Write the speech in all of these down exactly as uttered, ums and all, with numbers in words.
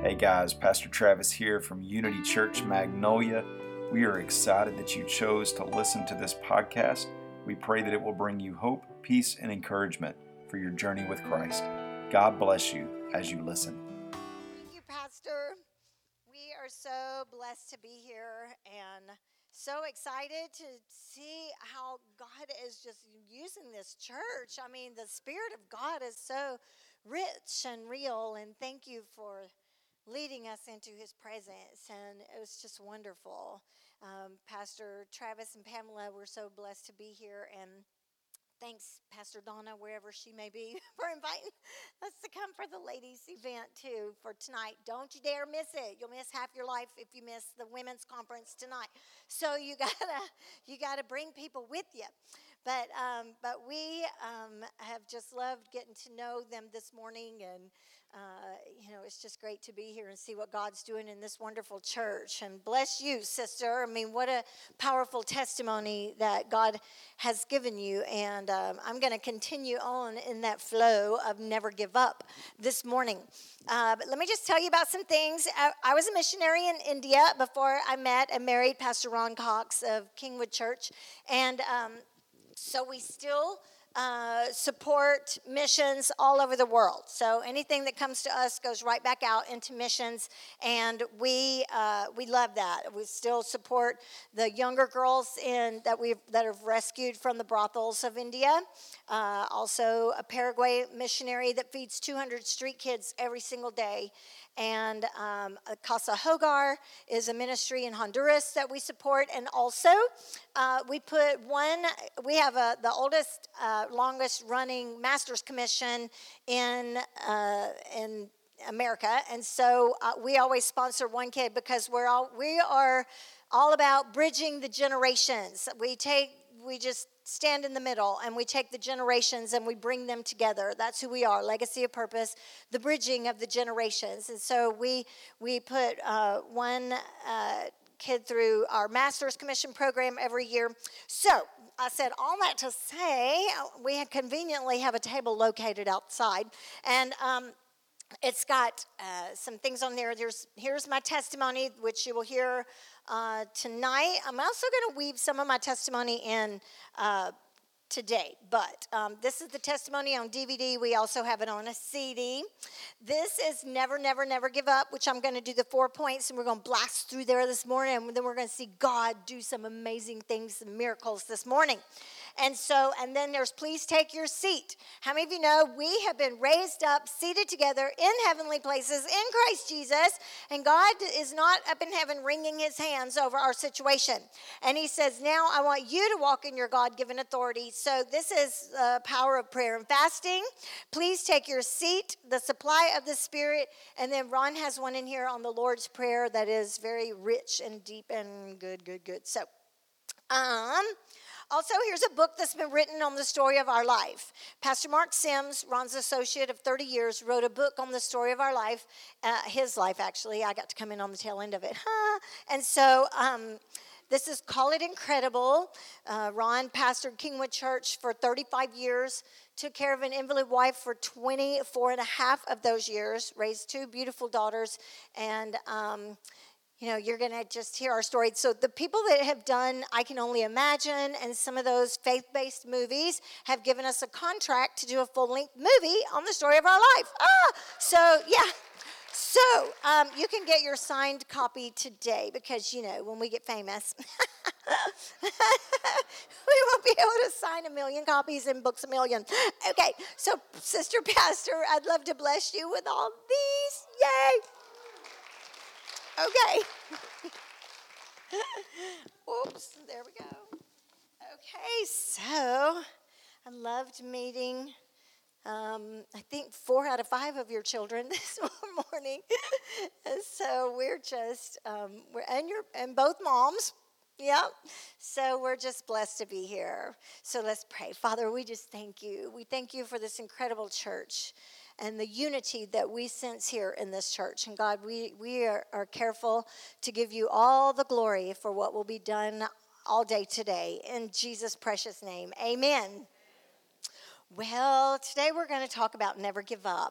Hey guys, Pastor Travis here from Unity Church Magnolia. We are excited that you chose to listen to this podcast. We pray that it will bring you hope, peace, and encouragement for your journey with Christ. God bless you as you listen. Thank you, Pastor. We are so blessed to be here and so excited to see how God is just using this church. I mean, the Spirit of God is so rich and real, and thank you for leading us into his presence, and it was just wonderful. Um, Pastor Travis and Pamela, we're so blessed to be here, and thanks, Pastor Donna, wherever she may be, for inviting us to come for the ladies' event, too, for tonight. Don't you dare miss it. You'll miss half your life if you miss the women's conference tonight. So you gotta, you gotta bring people with you. But um, but we um, have just loved getting to know them this morning, and uh, you know, it's just great to be here and see what God's doing in this wonderful church. And bless you, sister. I mean, what a powerful testimony that God has given you. And um, I'm going to continue on in that flow of never give up this morning. Uh, but let me just tell you about some things. I, I was a missionary in India before I met and married Pastor Ron Cox of Kingwood Church, and um, so we still uh, support missions all over the world. So anything that comes to us goes right back out into missions, and we uh, we love that. We still support the younger girls in that we that have rescued from the brothels of India. Uh, also, a Paraguay missionary that feeds two hundred street kids every single day. And um, Casa Hogar is a ministry in Honduras that we support. And also, uh, we put one, we have a, the oldest, uh, longest running Master's Commission in uh, in America. And so uh, we always sponsor one kid because we're all, we are all about bridging the generations. We take, we just stand in the middle, and we take the generations and we bring them together. That's who we are, Legacy of Purpose, the bridging of the generations. And so we we put uh, one uh, kid through our Master's Commission program every year. So I said all that to say, we conveniently have a table located outside, and um, it's got uh, some things on there. There's here's my testimony, which you will hear uh, tonight. I'm also going to weave some of my testimony in uh, today, but um, this is the testimony on D V D. We also have it on a C D. This is Never, Never, Never Give Up, which I'm going to do the four points, and we're going to blast through there this morning, and then we're going to see God do some amazing things, some miracles this morning. And so, and then there's Please Take Your Seat. How many of you know we have been raised up, seated together in heavenly places in Christ Jesus, and God is not up in heaven wringing his hands over our situation. And he says, now I want you to walk in your God-given authority. So this is the power of prayer and fasting. Please take your seat, the supply of the Spirit, and then Ron has one in here on the Lord's Prayer that is very rich and deep and good, good, good. So, um... Also, here's a book that's been written on the story of our life. Pastor Mark Sims, Ron's associate of thirty years, wrote a book on the story of our life, uh, his life, actually. I got to come in on the tail end of it. Huh? And so um, this is Call It Incredible. Uh, Ron pastored Kingwood Church for thirty-five years, took care of an invalid wife for twenty-four and a half of those years, raised two beautiful daughters, and um you know, you're going to just hear our story. So the people that have done I Can Only Imagine and some of those faith-based movies have given us a contract to do a full-length movie on the story of our life. Ah, so, yeah. So um, you can get your signed copy today because, you know, when we get famous, we won't be able to sign a million copies and books a million. Okay, so Sister Pastor, I'd love to bless you with all these. Yay! Okay. Oops, there we go. Okay, so I loved meeting, um, I think, four out of five of your children this morning. And so we're just, um, we're, and, you're, and both moms. Yeah. So we're just blessed to be here. So let's pray. Father, we just thank you. We thank you for this incredible church and the unity that we sense here in this church. And God, we, we are, are careful to give you all the glory for what will be done all day today. In Jesus' precious name, amen. Well, today we're going to talk about never give up.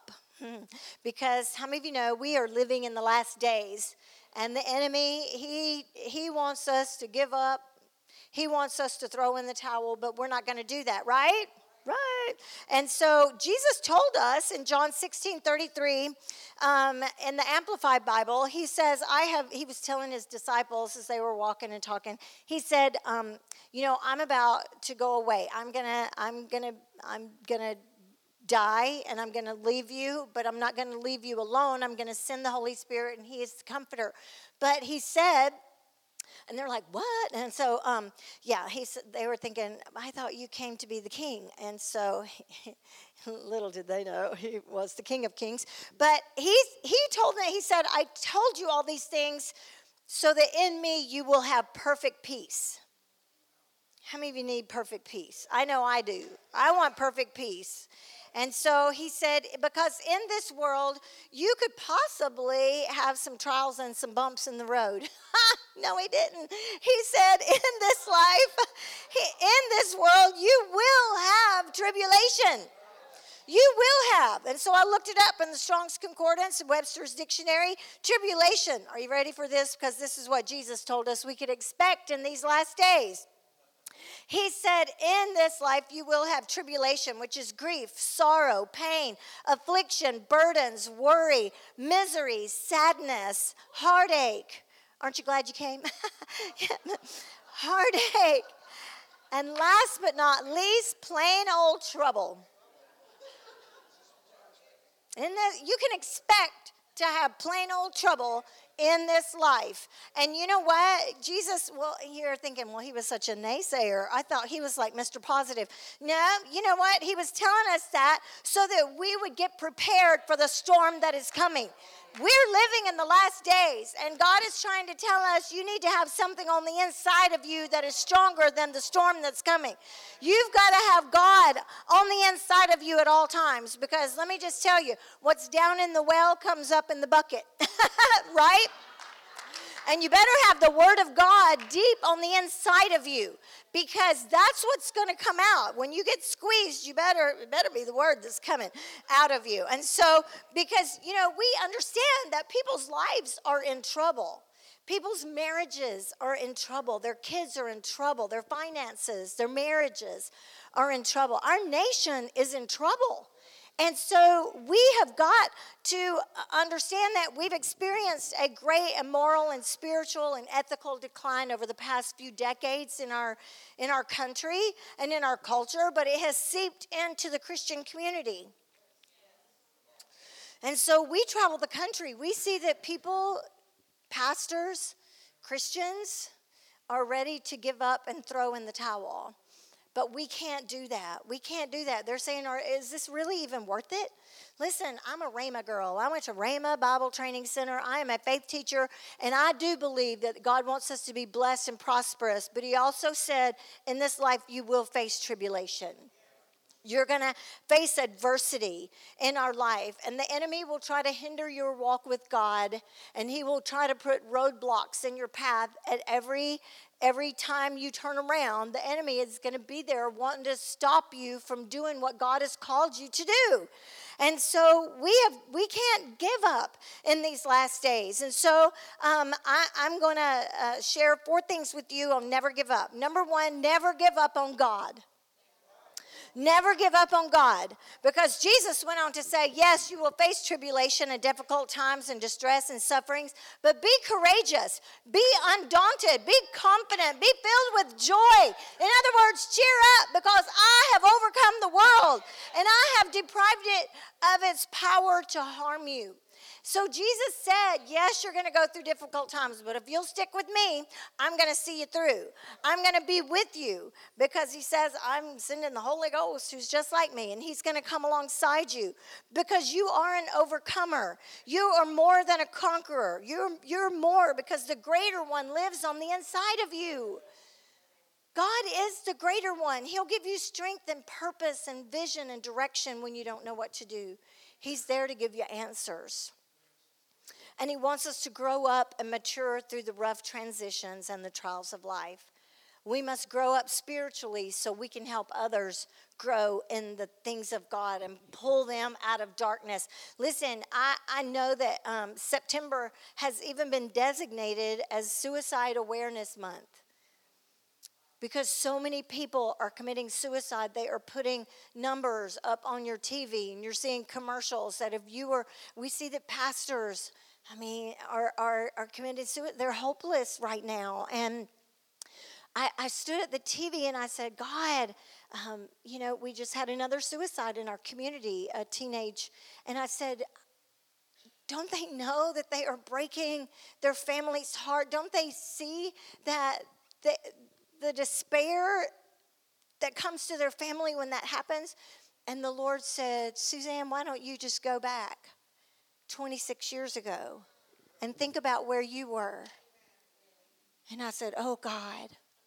Because how many of you know we are living in the last days, and the enemy, he he wants us to give up. He wants us to throw in the towel, but we're not going to do that, right? Right. And so Jesus told us in John sixteen thirty-three, um, in the Amplified Bible, he says, I have, he was telling his disciples as they were walking and talking, he said, um, you know, I'm about to go away. I'm going to, I'm going to, I'm going to die and I'm going to leave you, but I'm not going to leave you alone. I'm going to send the Holy Spirit and he is the comforter. But he said, and they're like, what? And so, um, yeah, he said, they were thinking, I thought you came to be the king. And so, little did they know, he was the King of Kings. But he, he told them, he said, I told you all these things so that in me you will have perfect peace. How many of you need perfect peace? I know I do. I want perfect peace. And so he said, because in this world, you could possibly have some trials and some bumps in the road. No, he didn't. He said, in this life, in this world, you will have tribulation. You will have. And so I looked it up in the Strong's Concordance and Webster's Dictionary. Tribulation. Are you ready for this? Because this is what Jesus told us we could expect in these last days. He said, in this life you will have tribulation, which is grief, sorrow, pain, affliction, burdens, worry, misery, sadness, heartache. Aren't you glad you came? Heartache. And last but not least, plain old trouble. In the, you can expect to have plain old trouble in this life. And you know what? Jesus, well, you're thinking, well, he was such a naysayer. I thought he was like Mister Positive. No, you know what? He was telling us that so that we would get prepared for the storm that is coming. We're living in the last days, and God is trying to tell us you need to have something on the inside of you that is stronger than the storm that's coming. You've got to have God on the inside of you at all times, because let me just tell you, what's down in the well comes up in the bucket, right? And you better have the Word of God deep on the inside of you, because that's what's going to come out. When you get squeezed, you better, it better be the Word that's coming out of you. And so, because, you know, we understand that people's lives are in trouble. People's marriages are in trouble. Their kids are in trouble. Their finances, their marriages are in trouble. Our nation is in trouble. And so we have got to understand that we've experienced a great moral and spiritual and ethical decline over the past few decades in our in our country and in our culture, but it has seeped into the Christian community. And so we travel the country. We see that people, pastors, Christians, are ready to give up and throw in the towel. But we can't do that. We can't do that. They're saying, is this really even worth it? Listen, I'm a Rhema girl. I went to Rhema Bible Training Center. I am a faith teacher, and I do believe that God wants us to be blessed and prosperous. But he also said, in this life, you will face tribulation. You're going to face adversity in our life, and the enemy will try to hinder your walk with God, and he will try to put roadblocks in your path at every every time you turn around. The enemy is going to be there wanting to stop you from doing what God has called you to do. And so we have we can't give up in these last days. And so um, I, I'm going to uh, share four things with you on never give up. Number one, never give up on God. Never give up on God, because Jesus went on to say, yes, you will face tribulation and difficult times and distress and sufferings, but be courageous, be undaunted, be confident, be filled with joy. In other words, cheer up, because I have overcome the world and I have deprived it of its power to harm you. So Jesus said, yes, you're going to go through difficult times, but if you'll stick with me, I'm going to see you through. I'm going to be with you, because he says, I'm sending the Holy Ghost who's just like me, and he's going to come alongside you, because you are an overcomer. You are more than a conqueror. You're, you're more, because the greater one lives on the inside of you. God is the greater one. He'll give you strength and purpose and vision and direction when you don't know what to do. He's there to give you answers. And he wants us to grow up and mature through the rough transitions and the trials of life. We must grow up spiritually so we can help others grow in the things of God and pull them out of darkness. Listen, I, I know that um, September has even been designated as Suicide Awareness Month. Because so many people are committing suicide, they are putting numbers up on your T V, and you're seeing commercials that if you were, we see that pastors, I mean, are are, are committing suicide. They're hopeless right now. And I, I stood at the T V and I said, God, um, you know, we just had another suicide in our community, a teenage. And I said, don't they know that they are breaking their family's heart? Don't they see that the, the despair that comes to their family when that happens? And the Lord said, Suzanne, why don't you just go back twenty-six years ago and think about where you were? And I said, oh, God.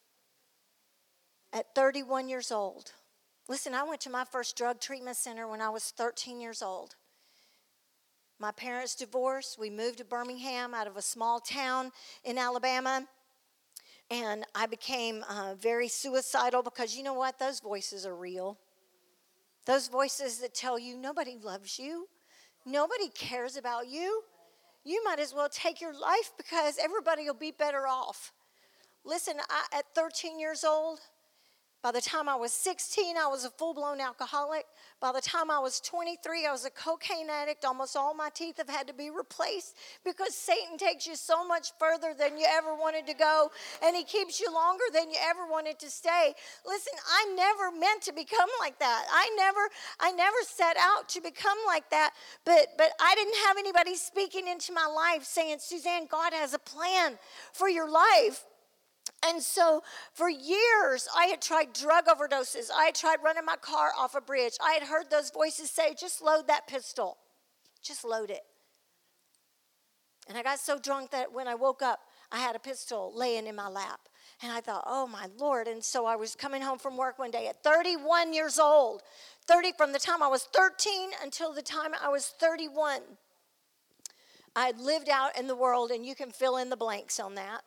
At thirty-one years old. Listen, I went to my first drug treatment center when I was thirteen years old. My parents divorced. We moved to Birmingham out of a small town in Alabama. And I became uh, very suicidal because you know what? Those voices are real. Those voices that tell you nobody loves you. Nobody cares about you. You might as well take your life because everybody will be better off. Listen, I, at thirteen years old, by the time I was sixteen, I was a full-blown alcoholic. By the time I was twenty-three, I was a cocaine addict. Almost all my teeth have had to be replaced because Satan takes you so much further than you ever wanted to go, and he keeps you longer than you ever wanted to stay. Listen, I never meant to become like that. I never, I never set out to become like that, but, but I didn't have anybody speaking into my life saying, Suzanne, God has a plan for your life. And so for years, I had tried drug overdoses. I had tried running my car off a bridge. I had heard those voices say, just load that pistol. Just load it. And I got so drunk that when I woke up, I had a pistol laying in my lap. And I thought, oh, my Lord. And so I was coming home from work one day at thirty-one years old. thirty from the time I was thirteen until the time I was thirty-one. I had lived out in the world, and you can fill in the blanks on that.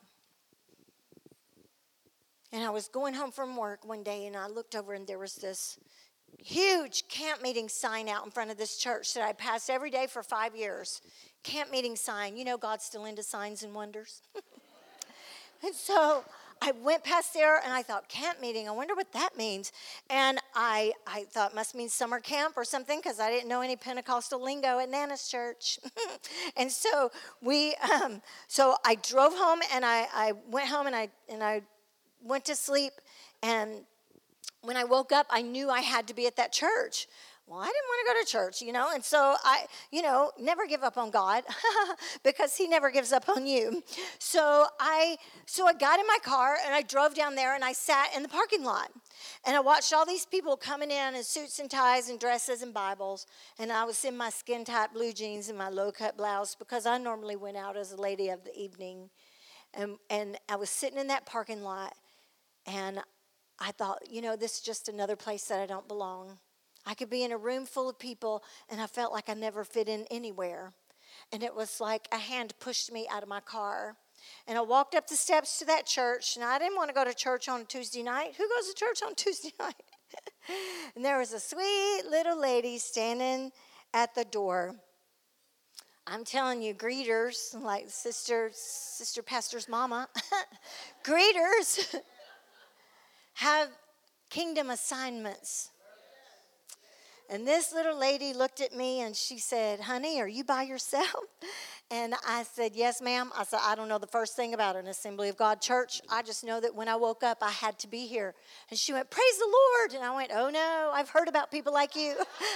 And I was going home from work one day, and I looked over, and there was this huge camp meeting sign out in front of this church that I passed every day for five years. Camp meeting sign. You know God's still into signs and wonders. And so I went past there, and I thought, camp meeting, I wonder what that means. And I, I thought it must mean summer camp or something because I didn't know any Pentecostal lingo at Nana's church. And so we, um, so I drove home, and I, I went home, and I and I went to sleep, and when I woke up, I knew I had to be at that church. Well, I didn't want to go to church, you know, and so I, you know, never give up on God because he never gives up on you. So I, so I got in my car, and I drove down there, and I sat in the parking lot, and I watched all these people coming in in suits and ties and dresses and Bibles, and I was in my skin-tight blue jeans and my low-cut blouse because I normally went out as a lady of the evening, and and I was sitting in that parking lot. And I thought, you know, this is just another place that I don't belong. I could be in a room full of people, and I felt like I never fit in anywhere. And it was like a hand pushed me out of my car. And I walked up the steps to that church, and I didn't want to go to church on a Tuesday night. Who goes to church on Tuesday night? And there was a sweet little lady standing at the door. I'm telling you, greeters, like sister, sister pastor's mama, greeters have kingdom assignments. And this little lady looked at me, and she said, honey, are you by yourself? And I said, yes, ma'am. I said, I don't know the first thing about an Assembly of God church. I just know that when I woke up, I had to be here. And she went, praise the Lord. And I went, oh, no, I've heard about people like you.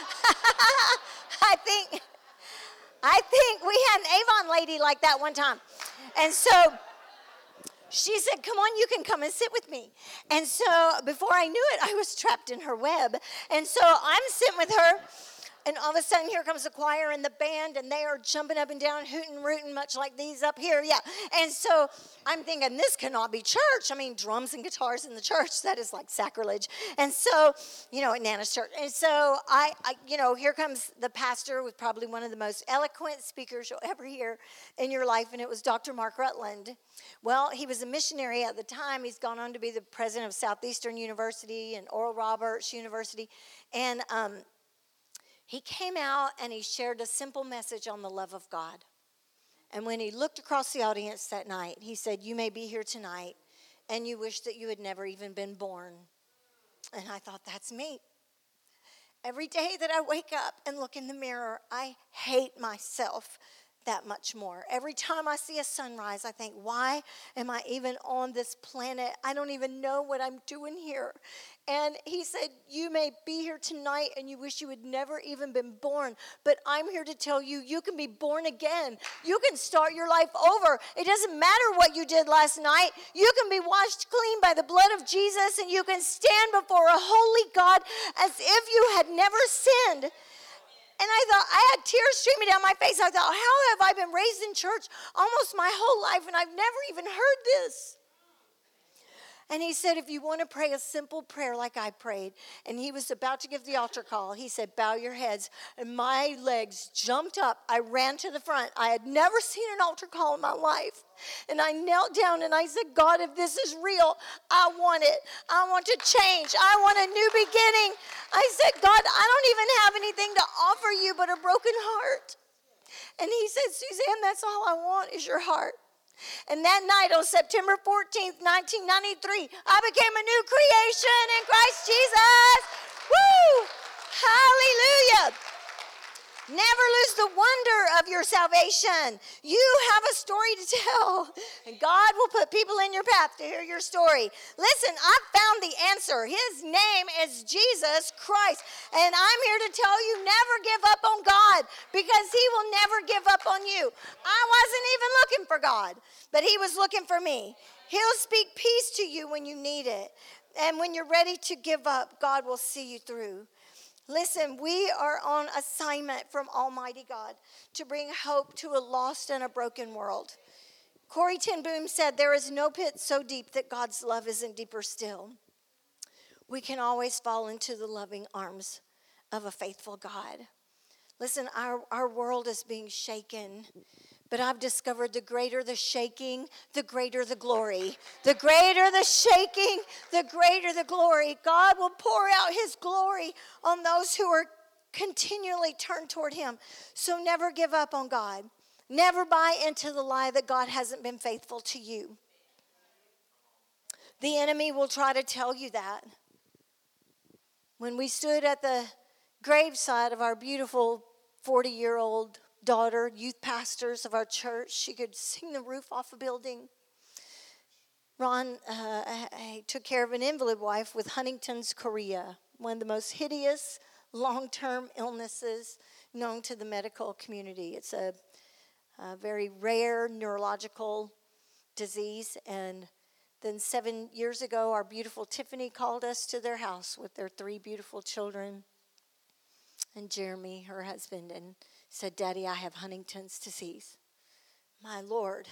I think, I think we had an Avon lady like that one time. And so she said, come on, you can come and sit with me. And so before I knew it, I was trapped in her web. And so I'm sitting with her. And all of a sudden, here comes the choir and the band, and they are jumping up and down, hooting, rooting, much like these up here. Yeah. And so I'm thinking, this cannot be church. I mean, drums and guitars in the church, that is like sacrilege. And so, you know, at Nana's church. And so, I, I, you know, here comes the pastor with probably one of the most eloquent speakers you'll ever hear in your life, and it was Doctor Mark Rutland. Well, he was a missionary at the time. He's gone on to be the president of Southeastern University and Oral Roberts University. And um, he came out and he shared a simple message on the love of God. And when he looked across the audience that night, he said, you may be here tonight and you wish that you had never even been born. And I thought, that's me. Every day that I wake up and look in the mirror, I hate myself that much more. Every time I see a sunrise, I think, why am I even on this planet? I don't even know what I'm doing here. And he said, you may be here tonight and you wish you had never even been born, but I'm here to tell you, you can be born again. You can start your life over. It doesn't matter what you did last night. You can be washed clean by the blood of Jesus, and you can stand before a holy God as if you had never sinned. And I thought, I had tears streaming down my face. I thought, how have I been raised in church almost my whole life, and I've never even heard this? And he said, if you want to pray a simple prayer like I prayed, and he was about to give the altar call, he said, bow your heads. And my legs jumped up. I ran to the front. I had never seen an altar call in my life. And I knelt down and I said, God, if this is real, I want it. I want to change. I want a new beginning. I said, God, I don't even have anything to offer you but a broken heart. And he said, Suzanne, that's all I want is your heart. And that night on September fourteenth, nineteen ninety-three, I became a new creation in Christ Jesus. Woo! Hallelujah. Never lose the wonder of your salvation. You have a story to tell, and God will put people in your path to hear your story. Listen, I found the answer. His name is Jesus Christ, and I'm here to tell you, never give up on God, because he will never give up on you. I wasn't even looking for God, but he was looking for me. He'll speak peace to you when you need it, and when you're ready to give up, God will see you through. Listen, we are on assignment from Almighty God to bring hope to a lost and a broken world. Corrie ten Boom said, there is no pit so deep that God's love isn't deeper still. We can always fall into the loving arms of a faithful God. Listen, our, our world is being shaken. But I've discovered the greater the shaking, the greater the glory. The greater the shaking, the greater the glory. God will pour out his glory on those who are continually turned toward him. So never give up on God. Never buy into the lie that God hasn't been faithful to you. The enemy will try to tell you that. When we stood at the graveside of our beautiful forty-year-old daughter, youth pastors of our church, she could sing the roof off a building. Ron uh, I took care of an invalid wife with Huntington's chorea, one of the most hideous long-term illnesses known to the medical community. It's a, a very rare neurological disease. And then seven years ago, our beautiful Tiffany called us to their house with their three beautiful children and Jeremy, her husband, and said, Daddy, I have Huntington's disease. My Lord.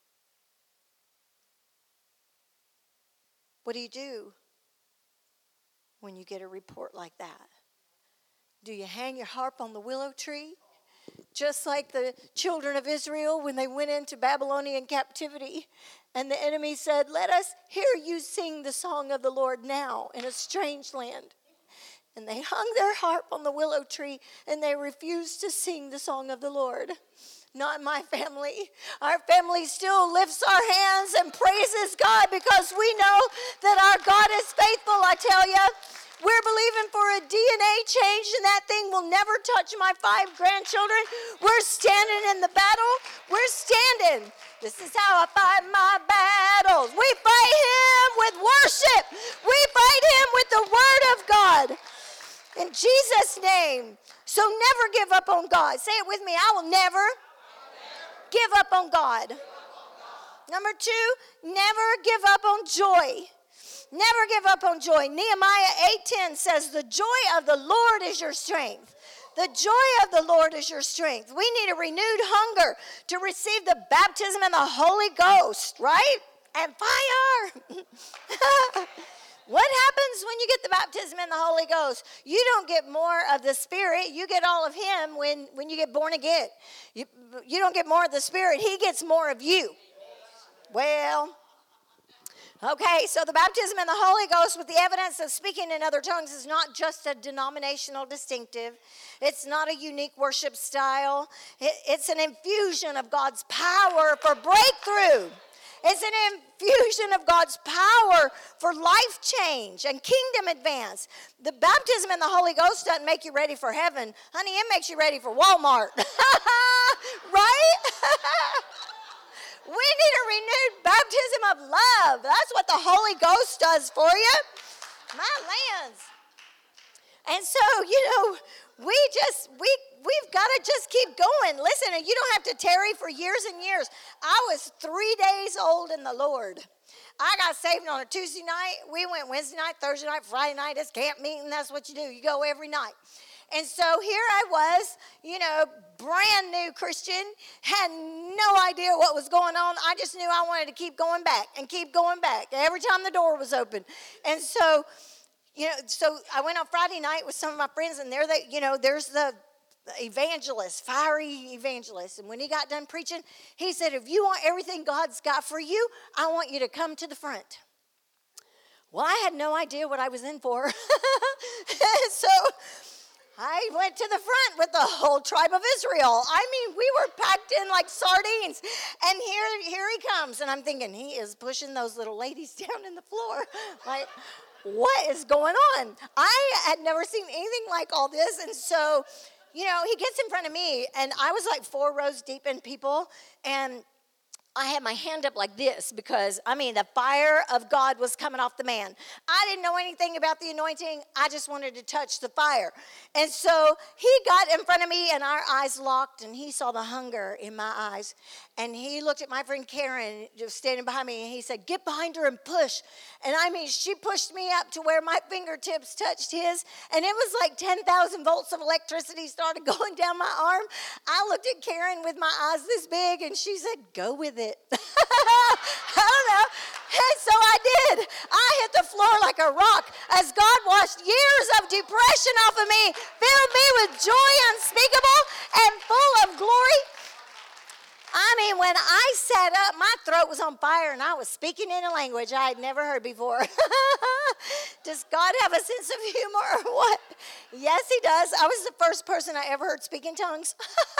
What do you do when you get a report like that? Do you hang your harp on the willow tree? Just like the children of Israel when they went into Babylonian captivity, and the enemy said, let us hear you sing the song of the Lord now in a strange land. And they hung their harp on the willow tree, and they refused to sing the song of the Lord. Not my family. Our family still lifts our hands and praises God because we know that our God is faithful, I tell you. We're believing for a D N A change, and that thing will never touch my five grandchildren. We're standing in the battle. We're standing. This is how I fight my battles. We fight him with worship. We fight him with the word of God. In Jesus' name. So never give up on God. Say it with me. I will never, never. give up on God. Give up on God. Number two, never give up on joy. Never give up on joy. Nehemiah eight ten says, the joy of the Lord is your strength. The joy of the Lord is your strength. We need a renewed hunger to receive the baptism in the Holy Ghost, right? And fire. What happens when you get the baptism in the Holy Ghost? You don't get more of the Spirit. You get all of Him when, when you get born again. You, you don't get more of the Spirit. He gets more of you. Well, okay, so the baptism in the Holy Ghost with the evidence of speaking in other tongues is not just a denominational distinctive. It's not a unique worship style. It, it's an infusion of God's power for breakthrough. It's an infusion of God's power for life change and kingdom advance. The baptism in the Holy Ghost doesn't make you ready for heaven. Honey, it makes you ready for Walmart. Right? We need a renewed baptism of love. That's what the Holy Ghost does for you. My lands. And so, you know, we just, we, we've got to just keep going. Listen, and you don't have to tarry for years and years. I was three days old in the Lord. I got saved on a Tuesday night. We went Wednesday night, Thursday night, Friday night. It's camp meeting. That's what you do. You go every night. And so here I was, you know, brand new Christian, had no idea what was going on. I just knew I wanted to keep going back and keep going back every time the door was open. And so, you know, so I went on Friday night with some of my friends, and there they, you know, there's the evangelist, fiery evangelist. And when he got done preaching, he said, if you want everything God's got for you, I want you to come to the front. Well, I had no idea what I was in for. So I went to the front with the whole tribe of Israel. I mean, we were packed in like sardines. And here, here he comes. And I'm thinking, he is pushing those little ladies down in the floor. Like, what is going on? I had never seen anything like all this. And so, you know, he gets in front of me. And I was like four rows deep in people. And I had my hand up like this because, I mean, the fire of God was coming off the man. I didn't know anything about the anointing. I just wanted to touch the fire. And so he got in front of me, and our eyes locked, and he saw the hunger in my eyes. And he looked at my friend Karen, just standing behind me, and he said, get behind her and push. And I mean, she pushed me up to where my fingertips touched his, and it was like ten thousand volts of electricity started going down my arm. I looked at Karen with my eyes this big, and she said, go with it. I don't know. And so I did. I hit the floor like a rock as God washed years of depression off of me, filled me with joy unspeakable and full of glory. I mean, when I sat up, my throat was on fire, and I was speaking in a language I had never heard before. Does God have a sense of humor or what? Yes, he does. I was the first person I ever heard speak in tongues.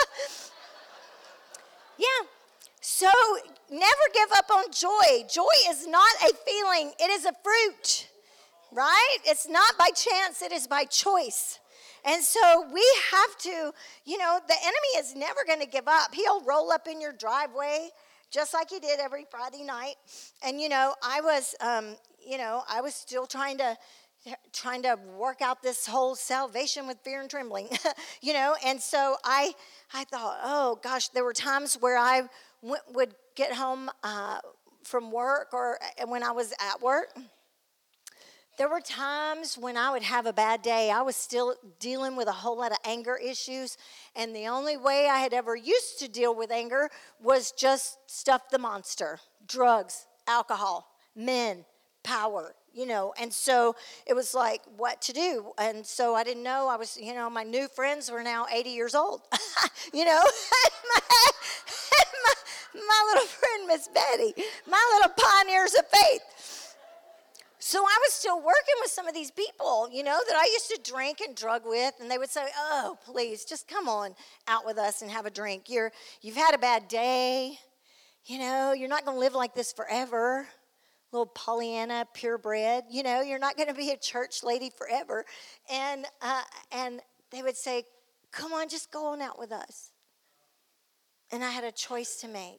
Yeah. So never give up on joy. Joy is not a feeling. It is a fruit, right? It's not by chance. It is by choice. And so we have to, you know, the enemy is never going to give up. He'll roll up in your driveway just like he did every Friday night. And, you know, I was, um, you know, I was still trying to, trying to work out this whole salvation with fear and trembling, you know. And so I, I thought, oh, gosh, there were times where I w- would get home uh, from work or when I was at work. There were times when I would have a bad day. I was still dealing with a whole lot of anger issues, and the only way I had ever used to deal with anger was just stuff the monster, drugs, alcohol, men, power, you know. And so it was like, what to do? And so I didn't know. I was, you know, my new friends were now eighty years old, you know. my, my, my little friend, Miss Betty, my little pioneers of faith. So I was still working with some of these people, you know, that I used to drink and drug with, and they would say, oh, please, just come on out with us and have a drink. You're, you've had a bad day, you know, you're not going to live like this forever. Little Pollyanna, purebred, you know, you're not going to be a church lady forever. And, uh, and they would say, come on, just go on out with us. And I had a choice to make.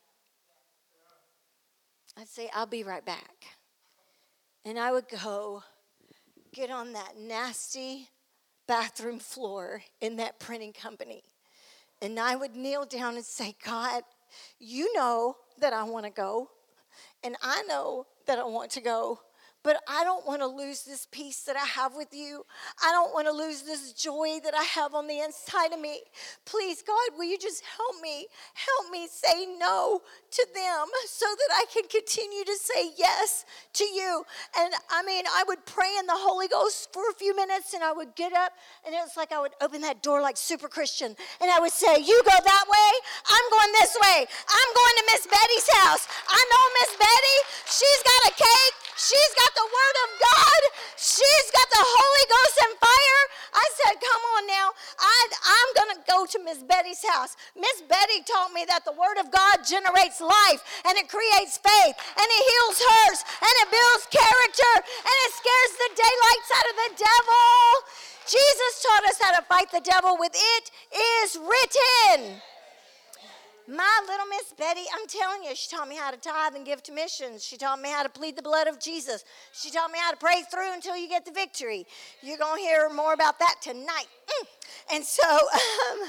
I'd say, I'll be right back. And I would go get on that nasty bathroom floor in that printing company. And I would kneel down and say, God, you know that I want to go. And I know that I want to go. but I don't want to lose this peace that I have with you. I don't want to lose this joy that I have on the inside of me. Please, God, will you just help me? Help me say no to them so that I can continue to say yes to you. And I mean, I would pray in the Holy Ghost for a few minutes, and I would get up, and it was like I would open that door like super Christian, and I would say, you go that way, I'm going this way. I'm going to Miss Betty's house. I know Miss Betty. She's got a cake. She's got the Word of God. She's got the Holy Ghost and fire. I said, come on now. I, I'm going to go to Miss Betty's house. Miss Betty taught me that the Word of God generates life, and it creates faith, and it heals hers, and it builds character, and it scares the daylights out of the devil. Jesus taught us how to fight the devil with "it is written." My little Miss Betty, I'm telling you, she taught me how to tithe and give to missions. She taught me how to plead the blood of Jesus. She taught me how to pray through until you get the victory. You're going to hear more about that tonight. Mm. And so, um,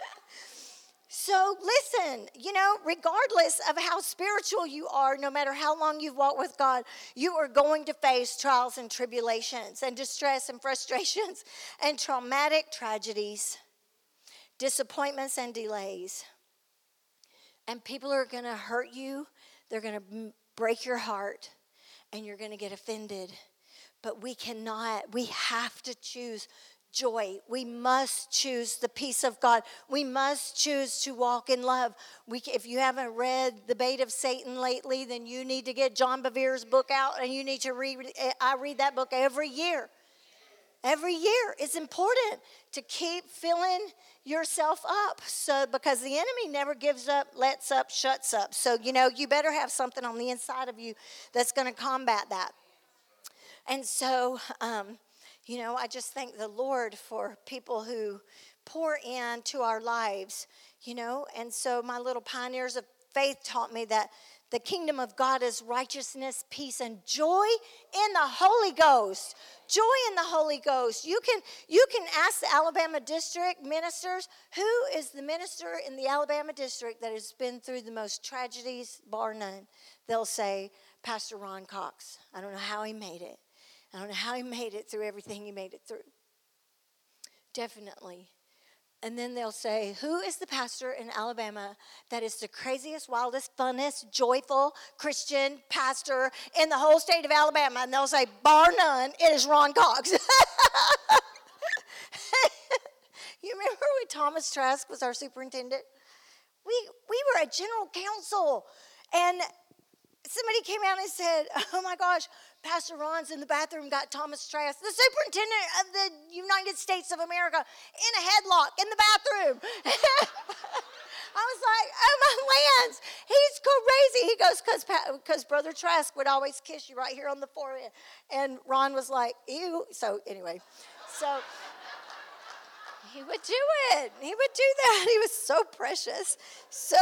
so listen, you know, regardless of how spiritual you are, no matter how long you've walked with God, you are going to face trials and tribulations and distress and frustrations and traumatic tragedies, disappointments and delays. And people are going to hurt you. They're going to break your heart. And you're going to get offended. But we cannot, we have to choose joy. We must choose the peace of God. We must choose to walk in love. We, if you haven't read The Bait of Satan lately, then you need to get John Bevere's book out. And you need to read, I read that book every year. Every year. It's important to keep filling yourself up, so because the enemy never gives up, lets up, shuts up. So, you know, you better have something on the inside of you that's going to combat that. And so, um, you know, I just thank the Lord for people who pour into our lives, you know. And so my little pioneers of faith taught me that the kingdom of God is righteousness, peace, and joy in the Holy Ghost. Joy in the Holy Ghost. You can you can ask the Alabama district ministers, who is the minister in the Alabama district that has been through the most tragedies, bar none. They'll say, Pastor Ron Cox. I don't know how he made it. I don't know how he made it through everything he made it through. Definitely. And then they'll say, who is the pastor in Alabama that is the craziest, wildest, funnest, joyful Christian pastor in the whole state of Alabama? And they'll say, bar none, it is Ron Cox. You remember when Thomas Trask was our superintendent? We, we were at general council, and somebody came out and said, oh my gosh, Pastor Ron's in the bathroom, got Thomas Trask, the superintendent of the United States of America, in a headlock in the bathroom. I was like, oh my lands, he's crazy. He goes, because because Brother Trask would always kiss you right here on the forehead. And Ron was like, ew. So anyway, so he would do it. He would do that. He was so precious. So,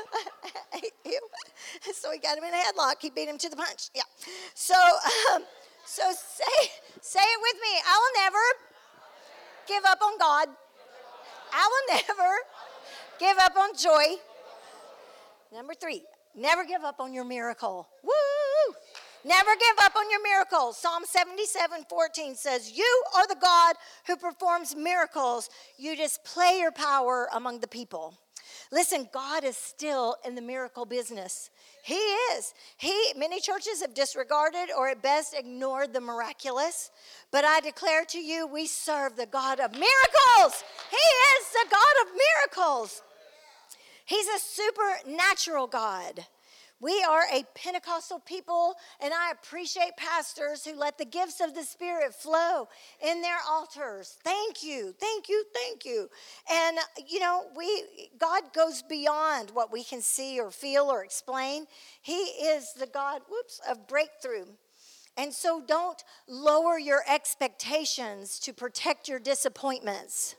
so he got him in a headlock. He beat him to the punch. Yeah. So, um, so say say it with me. I will never give up on God. I will never give up on joy. Number three, never give up on your miracle. Woo! Never give up on your miracles. Psalm seventy-seven fourteen says, you are the God who performs miracles. You display your power among the people. Listen, God is still in the miracle business. He is. He, many churches have disregarded or at best ignored the miraculous. But I declare to you, we serve the God of miracles. He is the God of miracles. He's a supernatural God. We are a Pentecostal people, and I appreciate pastors who let the gifts of the Spirit flow in their altars. Thank you, thank you, thank you. And, you know, we God goes beyond what we can see or feel or explain. He is the God, whoops, of breakthrough. And so don't lower your expectations to protect your disappointments.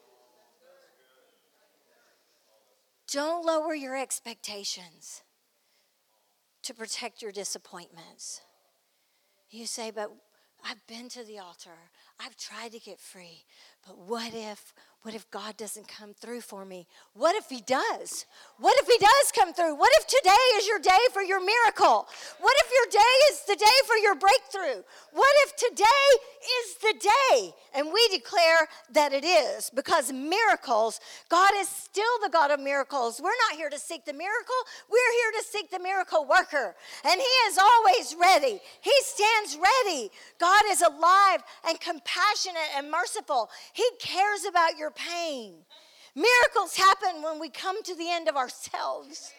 Don't lower your expectations to protect your disappointments. You say, but I've been to the altar. I've tried to get free. But what if, what if God doesn't come through for me? What if he does? What if he does come through? What if today is your day for your miracle? What if your day is the day for your breakthrough? What if today is the day? And we declare that it is, because miracles, God is still the God of miracles. We're not here to seek the miracle. We're here to seek the miracle worker. And he is always ready. He stands ready. God is alive and compassionate and merciful. He cares about your pain. Miracles happen when we come to the end of ourselves.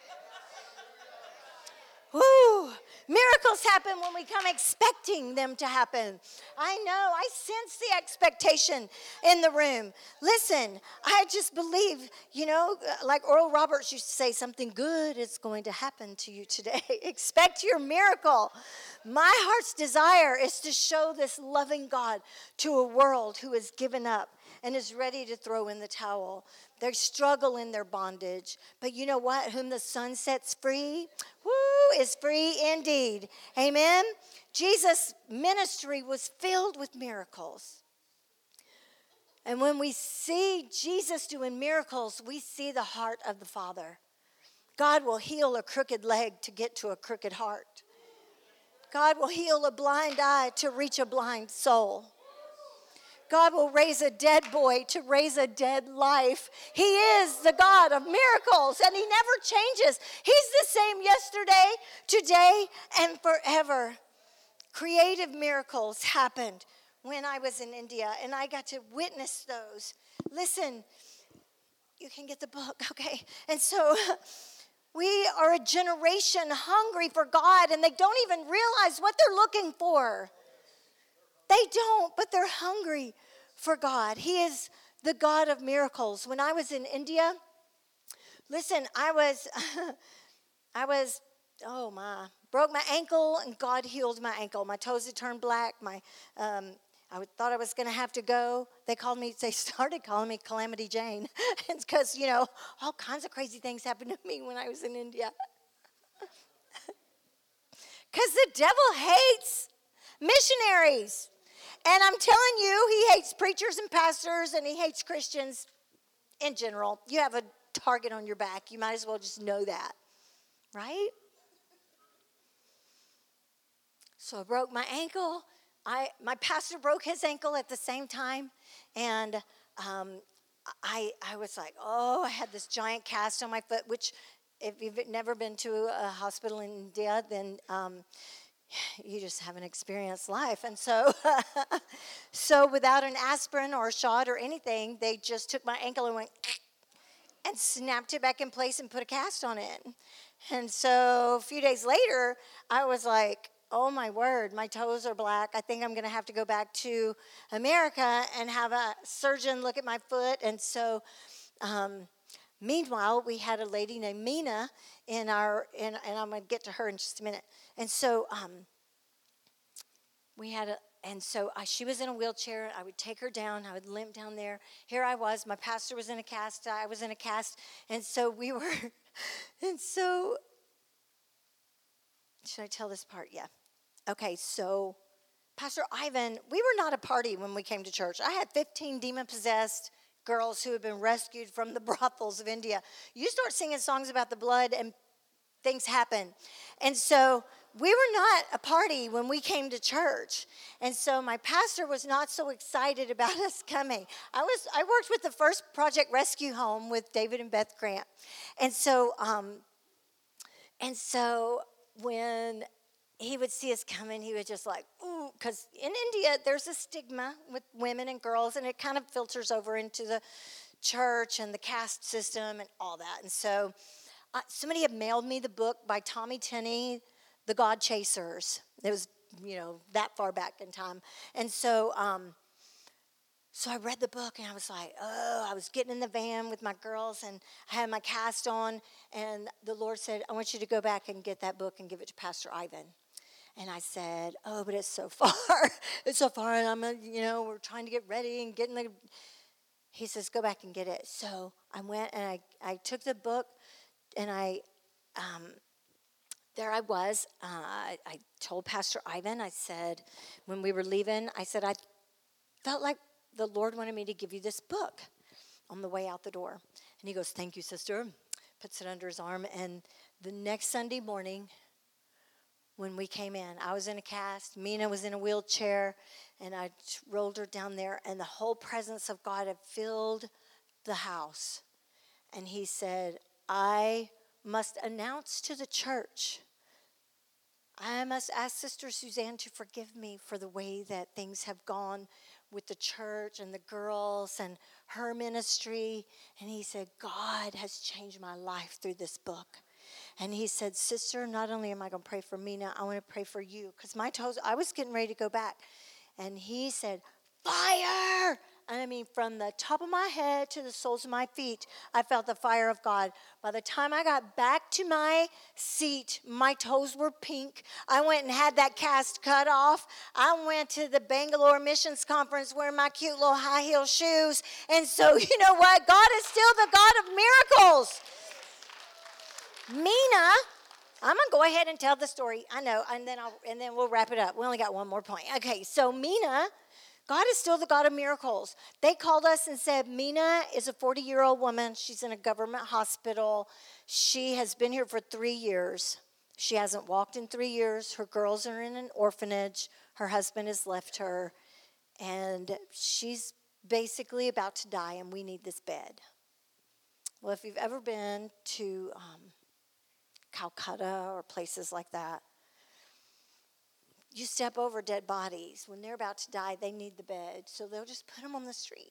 Woo! Miracles happen when we come expecting them to happen. I know, I sense the expectation in the room. Listen, I just believe, you know, like Oral Roberts used to say, something good is going to happen to you today. Expect your miracle. My heart's desire is to show this loving God to a world who has given up and is ready to throw in the towel. They struggle in their bondage. But you know what? Whom the Son sets free, woo, is free indeed. Amen? Jesus' ministry was filled with miracles. And when we see Jesus doing miracles, we see the heart of the Father. God will heal a crooked leg to get to a crooked heart. God will heal a blind eye to reach a blind soul. God will raise a dead boy to raise a dead life. He is the God of miracles, and he never changes. He's the same yesterday, today, and forever. Creative miracles happened when I was in India, and I got to witness those. Listen, you can get the book, okay? And so we are a generation hungry for God, and they don't even realize what they're looking for. They don't, but they're hungry for God. He is the God of miracles. When I was in India, listen, I was, I was, oh my, broke my ankle, and God healed my ankle. My toes had turned black. My, um, I thought I was going to have to go. They called me, they started calling me Calamity Jane. It's because, you know, all kinds of crazy things happened to me when I was in India. Because the devil hates missionaries. And I'm telling you, he hates preachers and pastors, and he hates Christians in general. You have a target on your back. You might as well just know that, right? So I broke my ankle. I my pastor broke his ankle at the same time, and um, I I was like, oh, I had this giant cast on my foot, which if you've never been to a hospital in India, then um, you just haven't experienced life. And so, so without an aspirin or a shot or anything, they just took my ankle and went and snapped it back in place and put a cast on it. And so a few days later, I was like, oh my word, my toes are black. I think I'm going to have to go back to America and have a surgeon look at my foot. And so, um, meanwhile, we had a lady named Mina in our, in, and I'm going to get to her in just a minute. And so um, we had a, and so I, she was in a wheelchair. I would take her down. I would limp down there. Here I was. My pastor was in a cast. I was in a cast. And so we were, and so, should I tell this part? Yeah. Okay, so Pastor Ivan, we were not a party when we came to church. I had fifteen demon-possessed girls who had been rescued from the brothels of India. You start singing songs about the blood and things happen. And so we were not a party when we came to church. And so my pastor was not so excited about us coming. I was I worked with the first Project Rescue Home with David and Beth Grant. And so um, and so when he would see us coming, he would just like, ooh, because in India, there's a stigma with women and girls, and it kind of filters over into the church and the caste system and all that. And so uh, somebody had mailed me the book by Tommy Tenney, The God Chasers. It was, you know, that far back in time. And so um, so I read the book, and I was like, oh, I was getting in the van with my girls, and I had my cast on, and the Lord said, I want you to go back and get that book and give it to Pastor Ivan. And I said, oh, but it's so far. It's so far, and I'm, a, you know, we're trying to get ready and getting the... He says, go back and get it. So I went, and I, I took the book, and I, um, there I was. Uh, I, I told Pastor Ivan, I said, when we were leaving, I said, I felt like the Lord wanted me to give you this book on the way out the door. And he goes, thank you, sister. Puts it under his arm. And the next Sunday morning, when we came in, I was in a cast. Mina was in a wheelchair. And I rolled her down there. And the whole presence of God had filled the house. And he said, I must announce to the church, I must ask Sister Suzanne to forgive me for the way that things have gone with the church and the girls and her ministry. And he said, God has changed my life through this book. And he said, sister, not only am I going to pray for Mina, I want to pray for you. Because my toes, I was getting ready to go back. And he said, fire! And I mean, from the top of my head to the soles of my feet, I felt the fire of God. By the time I got back to my seat, my toes were pink. I went and had that cast cut off. I went to the Bangalore Missions Conference wearing my cute little high heel shoes. And so, you know what? God is still the God of miracles. Mina, I'm going to go ahead and tell the story. I know, and then I'll, and then we'll wrap it up. We only got one more point. Okay, so Mina, God is still the God of miracles. They called us and said, Mina is a forty-year-old woman. She's in a government hospital. She has been here for three years. She hasn't walked in three years. Her girls are in an orphanage. Her husband has left her. And she's basically about to die, and we need this bed. Well, if you've ever been to um, Calcutta or places like that, you step over dead bodies. When they're about to die, they need the bed. So they'll just put them on the street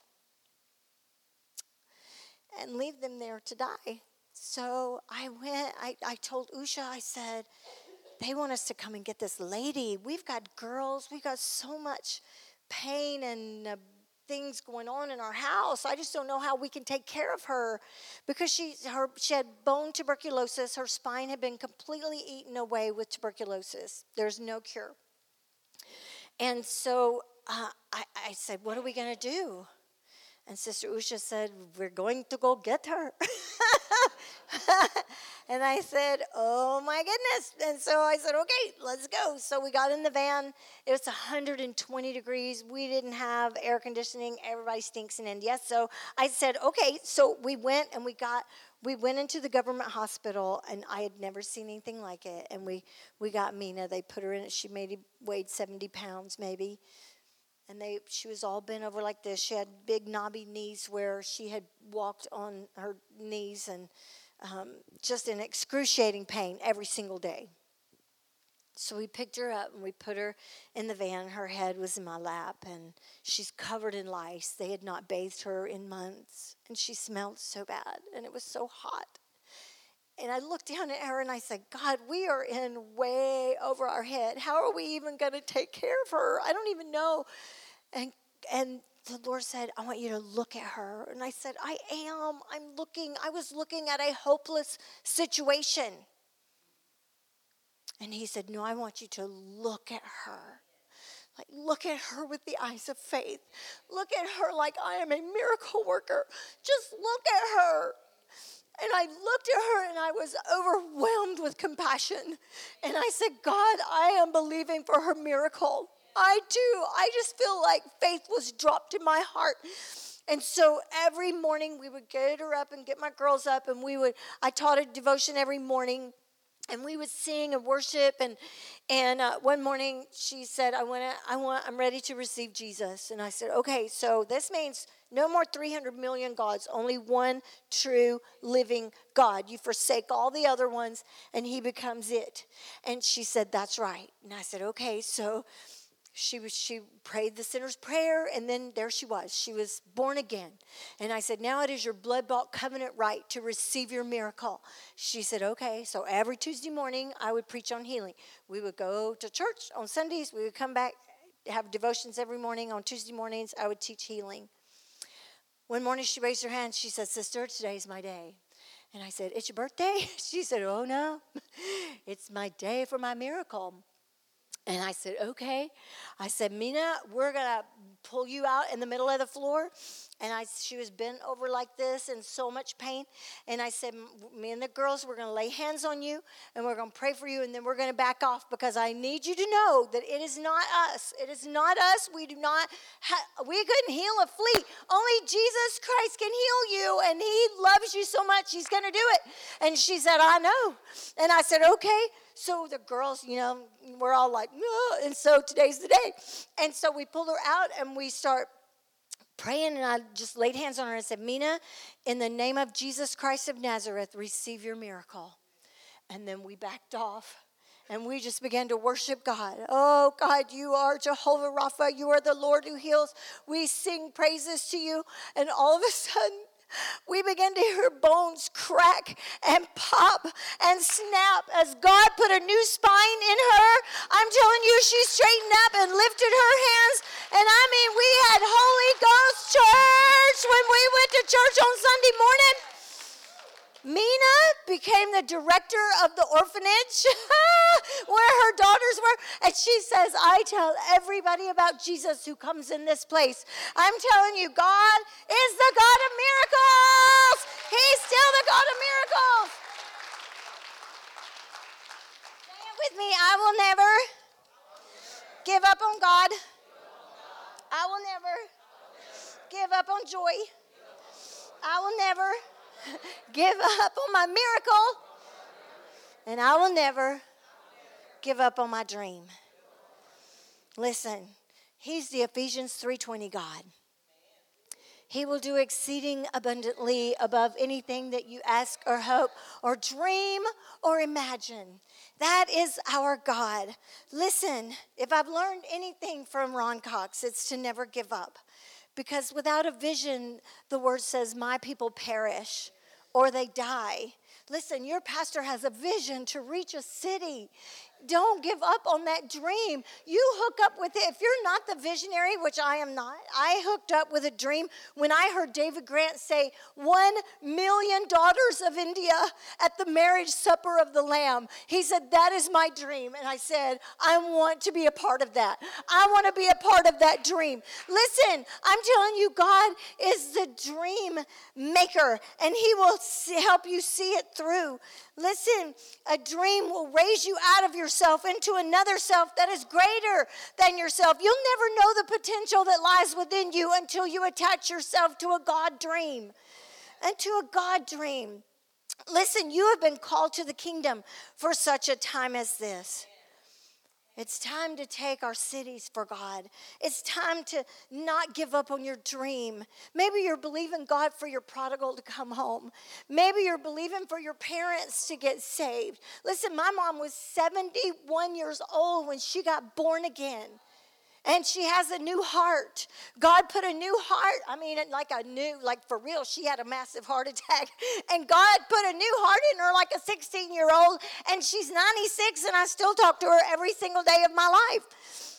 and leave them there to die. So I went, I, I told Usha, I said, they want us to come and get this lady. We've got girls. We've got so much pain and uh, things going on in our house. I just don't know how we can take care of her because she her she had bone tuberculosis. Her spine had been completely eaten away with tuberculosis. There's no cure. And so uh, I, I said, what are we going to do? And Sister Usha said, we're going to go get her. And I said, oh my goodness. And so I said, okay, let's go. So we got in the van. It was one hundred twenty degrees. We didn't have air conditioning. Everybody stinks in India. So I said, okay. So we went and we got, we went into the government hospital, and I had never seen anything like it. And we, we got Mina. They put her in it. She maybe weighed seventy pounds maybe. And they, she was all bent over like this. She had big knobby knees where she had walked on her knees and um, just in excruciating pain every single day. So we picked her up and we put her in the van. Her head was in my lap, and she's covered in lice. They had not bathed her in months, and she smelled so bad, and it was so hot. And I looked down at her and I said, God, we are in way over our head. How are we even going to take care of her? I don't even know. And and the Lord said, I want you to look at her. And I said, I am. I'm looking. I was looking at a hopeless situation. And he said, no, I want you to look at her. Like, look at her with the eyes of faith. Look at her like I am a miracle worker. Just look at her. And I looked at her and I was overwhelmed with compassion. And I said, God, I am believing for her miracle. I do. I just feel like faith was dropped in my heart. And so every morning we would get her up and get my girls up, and we would, I taught a devotion every morning. And we would sing and worship, and and uh, one morning she said, "I want to, I want, I'm ready to receive Jesus." And I said, "Okay, so this means no more three hundred million gods, only one true living God. You forsake all the other ones, and He becomes it." And she said, "That's right." And I said, "Okay, so." She was. She prayed the sinner's prayer, and then there she was. She was born again. And I said, now it is your blood-bought covenant right to receive your miracle. She said, okay. So every Tuesday morning, I would preach on healing. We would go to church on Sundays. We would come back, have devotions every morning. On Tuesday mornings, I would teach healing. One morning, she raised her hand. She said, sister, today's my day. And I said, it's your birthday? She said, oh, no. It's my day for my miracle. And I said, okay. I said, Mina, we're going to pull you out in the middle of the floor, And I, she was bent over like this in so much pain. And I said, me and the girls, we're going to lay hands on you, and we're going to pray for you, and then we're going to back off, because I need you to know that it is not us. It is not us. We do not, ha- we couldn't heal a flea. Only Jesus Christ can heal you, and he loves you so much, he's going to do it. And she said, I know. And I said, okay. So the girls, you know, we're all like, no. And so today's the day. And so we pulled her out, and we start praying, and I just laid hands on her and said, Mina, in the name of Jesus Christ of Nazareth, receive your miracle. And then we backed off, and we just began to worship God. Oh, God, you are Jehovah Rapha. You are the Lord who heals. We sing praises to you. And all of a sudden, we began to hear bones crack and pop and snap as God put a new spine in her. I'm telling you, she straightened up and lifted her hands. And I mean, we had Holy Ghost church when we went to church on Sunday morning. Mina became the director of the orphanage where her daughters were. And she says, I tell everybody about Jesus who comes in this place. I'm telling you, God is the God of miracles. He's still the God of miracles. Say it with me. I will never give up on God. I will never give up on joy. I will never give up on my miracle, and I will never give up on my dream. Listen, he's the Ephesians three twenty God. He will do exceeding abundantly above anything that you ask or hope or dream or imagine. That is our God. Listen, if I've learned anything from Ron Cox, it's to never give up. Because without a vision, the word says, my people perish or they die. Listen, your pastor has a vision to reach a city. Don't give up on that dream. You hook up with it. If you're not the visionary, which I am not, I hooked up with a dream when I heard David Grant say, one million daughters of India at the marriage supper of the Lamb. He said, that is my dream. And I said, I want to be a part of that. I want to be a part of that dream. Listen, I'm telling you, God is the dream maker, and he will see, help you see it through. Listen, a dream will raise you out of yourself into another self that is greater than yourself. You'll never know the potential that lies within you until you attach yourself to a God dream. And to a God dream. Listen, you have been called to the kingdom for such a time as this. It's time to take our cities for God. It's time to not give up on your dream. Maybe you're believing God for your prodigal to come home. Maybe you're believing for your parents to get saved. Listen, my mom was seventy-one years old when she got born again. And she has a new heart. God put a new heart. I mean, like a new, like for real, she had a massive heart attack. And God put a new heart in her like a sixteen-year-old. And she's ninety-six, and I still talk to her every single day of my life.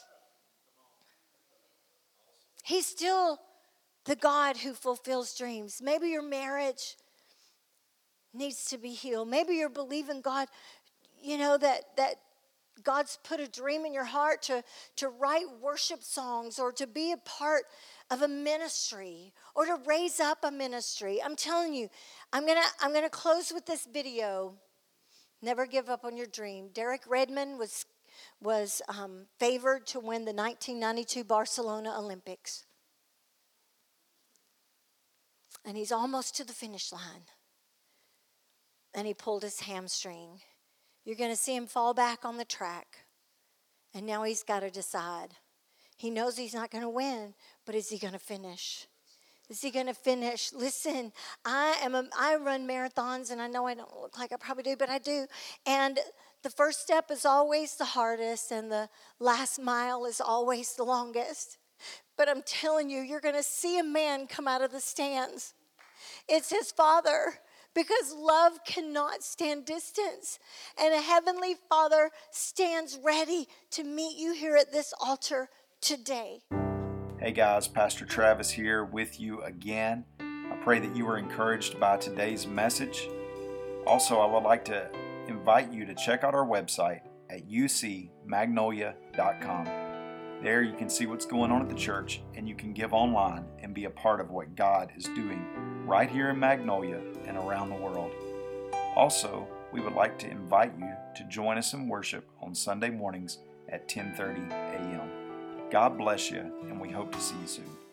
He's still the God who fulfills dreams. Maybe your marriage needs to be healed. Maybe you're believing God, you know, that that God's put a dream in your heart to, to write worship songs or to be a part of a ministry or to raise up a ministry. I'm telling you, I'm gonna I'm gonna close with this video. Never give up on your dream. Derek Redmond was was um, favored to win the nineteen ninety-two Barcelona Olympics. And he's almost to the finish line. And he pulled his hamstring. You're going to see him fall back on the track. And now he's got to decide. He knows he's not going to win, but is he going to finish? Is he going to finish? Listen, I am a, I run marathons, and I know I don't look like I probably do, but I do. And the first step is always the hardest, and the last mile is always the longest. But I'm telling you, you're going to see a man come out of the stands. It's his father. Because love cannot stand distance. And a heavenly Father stands ready to meet you here at this altar today. Hey guys, Pastor Travis here with you again. I pray that you were encouraged by today's message. Also, I would like to invite you to check out our website at u c magnolia dot com. There you can see what's going on at the church, and you can give online and be a part of what God is doing right here in Magnolia and around the world. Also, we would like to invite you to join us in worship on Sunday mornings at ten thirty a.m. God bless you, and we hope to see you soon.